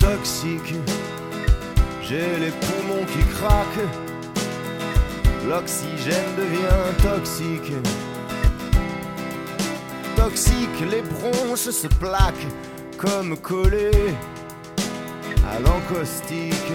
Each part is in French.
toxique. J'ai les poumons qui craquent, l'oxygène devient toxique. Toxique, les bronches se plaquent comme collées à l'encaustique.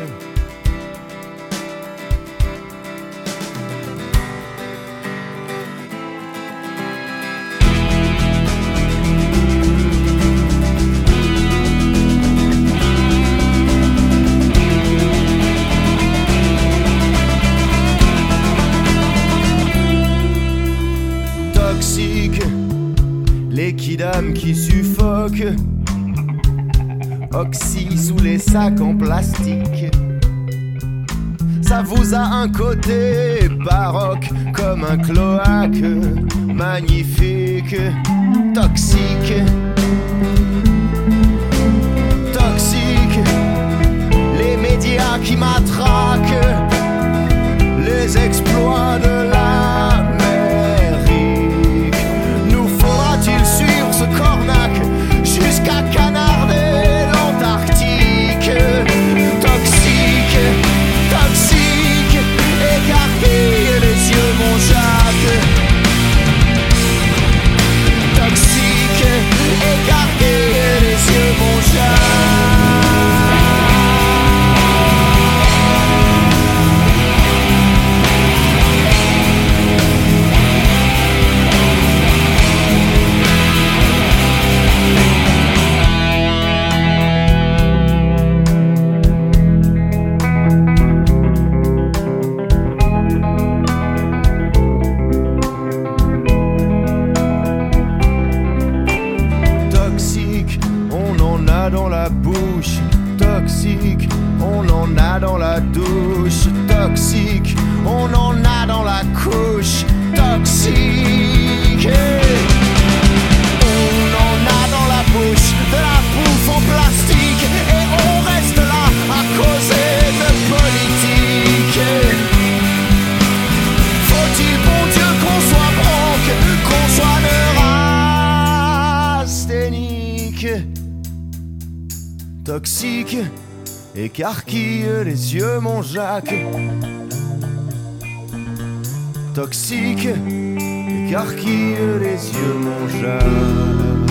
Les kidams qui suffoquent, oxy sous les sacs en plastique. Ça vous a un côté baroque comme un cloaque, magnifique, toxique. Toxique, les médias qui matraquent les exploits de l'Amérique. Nous faudra-t-il suivre ce cornac jusqu'à canarder l'Antarctique? Toxique, toxique, écarquille les yeux mon Jacques. Toxique, écarquille les yeux mon Jacques. Dans la bouche, toxique, on en a dans la douche, toxique, on en a dans la couche, toxique. On en a dans la bouche, de la bouffe en plastique, et on reste là à causer de politique. Faut-il, bon Dieu, qu'on soit bronque, qu'on soit neurasthénique? Toxique, écarquille les yeux mon Jacques. Toxique, écarquille les yeux mon Jacques.